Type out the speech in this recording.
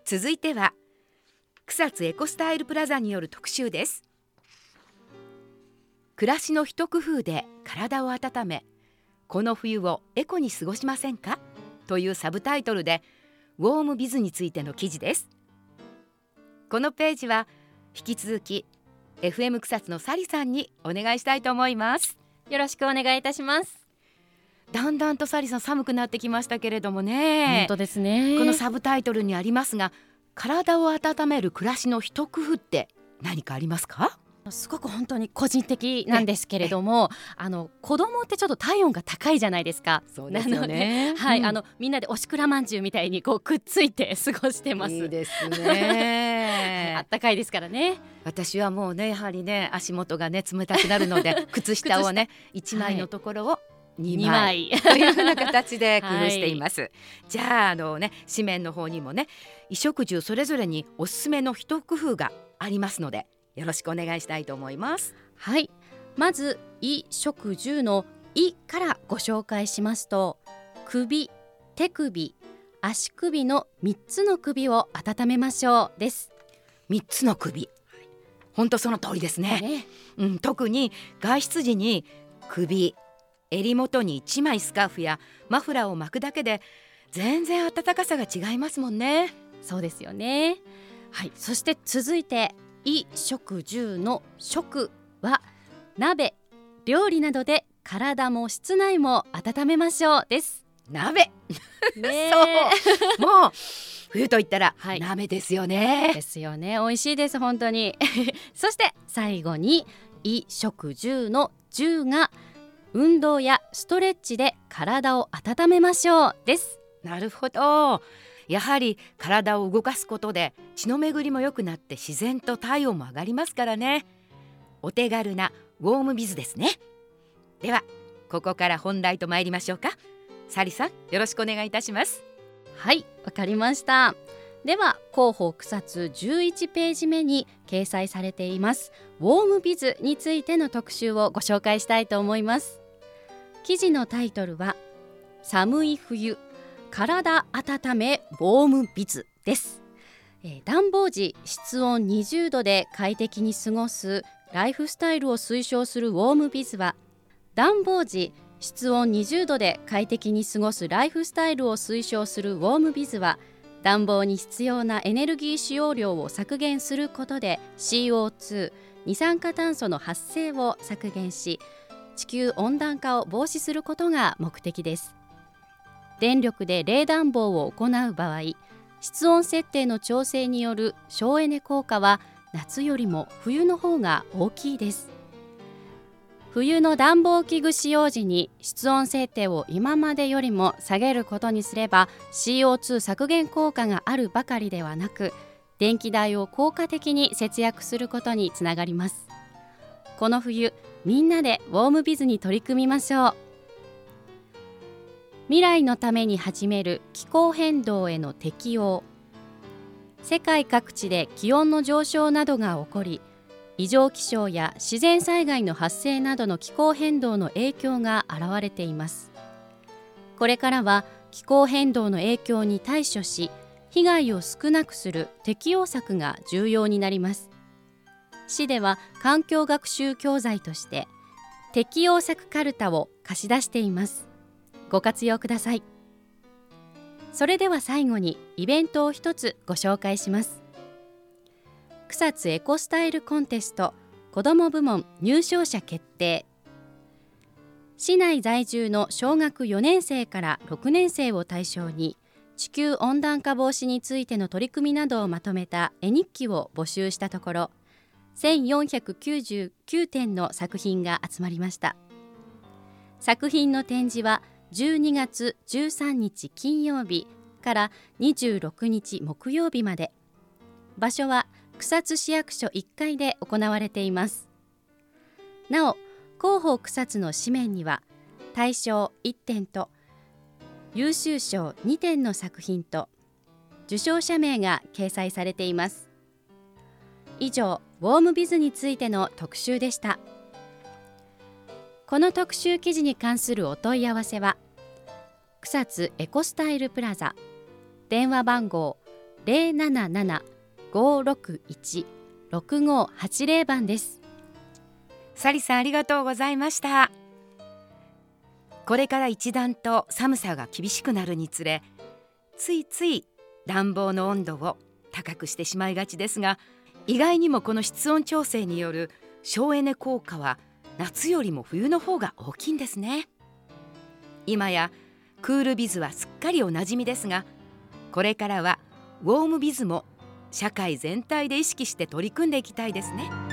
続いては草津エコスタイルプラザによる特集です。暮らしの一工夫で体を温め、この冬をエコに過ごしませんかというサブタイトルでウォームビズについての記事です。このページは引き続き FM 草津のサリさんにお願いしたいと思います。 よろしくお願いいたします。 だんだんとサリさん寒くなってきましたけれどもね。 本当ですね。 このサブタイトルにありますが、体を温める暮らしの一工夫って何かありますか？ すごく本当に個人的なんですけれども、子供ってちょっと体温が高いじゃないですか。 そうですよね。 はい、みんなでおしくらまんじゅうみたいにこうくっついて過ごしてます。 いいですね。 あったかいですからね。 私はもうね、やはりね、足元がね冷たくなるので靴下をね1枚のところを2枚というふうな形で工夫しています、はい、じゃあ紙面の方にもね、衣食住それぞれにおすすめの一工夫がありますので、よろしくお願いしたいと思います。 はい、まず衣食住の衣からご紹介しますと、首、手首、足首の3つの首を温めましょうです。 3つの首、本当その通りですね。特に外出時に首、襟元に1枚スカーフやマフラーを巻くだけで全然暖かさが違いますもんね。 そうですよね。はい、そして続いて衣食住の食は鍋、料理などで体も室内も温めましょうです。 鍋ねそうもう冬といったら、 はい、 鍋ですよね。 ですよね。美味しいです本当にそして最後に衣食住の住が運動やストレッチで体を温めましょうです。 なるほど。やはり体を動かすことで血の巡りも良くなって自然と体温も上がりますからね。お手軽なウォームビズですね。ではここから本題と参りましょうか。サリさん、よろしくお願いいたします。 はい、わかりました。では広報草津11ページ目に掲載されていますウォームビズについての特集をご紹介したいと思います。記事のタイトルは寒い冬体温めウォームビズです。暖房時室温20度で快適に過ごすライフスタイルを推奨するウォームビズは、暖房時室温20度で快適に過ごすライフスタイルを推奨するウォームビズは、暖房に必要なエネルギー使用量を削減することで CO2 二酸化炭素の発生を削減し、地球温暖化を防止することが目的です。電力で冷暖房を行う場合、室温設定の調整による省エネ効果は夏よりも冬の方が大きいです。冬の暖房器具使用時に室温設定を今までよりも下げることにすれば CO2 削減効果があるばかりではなく、電気代を効果的に節約することにつながります。この冬、みんなでウォームビズに取り組みましょう。未来のために始める気候変動への適応。世界各地で気温の上昇などが起こり、異常気象や自然災害の発生などの気候変動の影響が現れています。これからは気候変動の影響に対処し、被害を少なくする適応策が重要になります。市では環境学習教材として適応策カルタを貸し出しています。ご活用ください。それでは最後にイベントを一つご紹介します。草津エコスタイルコンテスト子ども部門入賞者決定。市内在住の小学4年生から6年生を対象に、地球温暖化防止についての取り組みなどをまとめた絵日記を募集したところ、1499点の作品が集まりました。作品の展示は12月13日金曜日から26日木曜日まで。場所は草津市役所1階で行われています。なお、広報草津の紙面には大賞1点と優秀賞2点の作品と受賞者名が掲載されています。以上、ウォームビズについての特集でした。この特集記事に関するお問い合わせは草津エコスタイルプラザ、電話番号 077-561-6580番です。 サリさん、ありがとうございました。これから一段と寒さが厳しくなるにつれ、ついつい暖房の温度を高くしてしまいがちですが、意外にもこの室温調整による省エネ効果は夏よりも冬の方が大きいんですね。今やクールビズはすっかりおなじみですが、これからはウォームビズも社会全体で意識して取り組んでいきたいですね。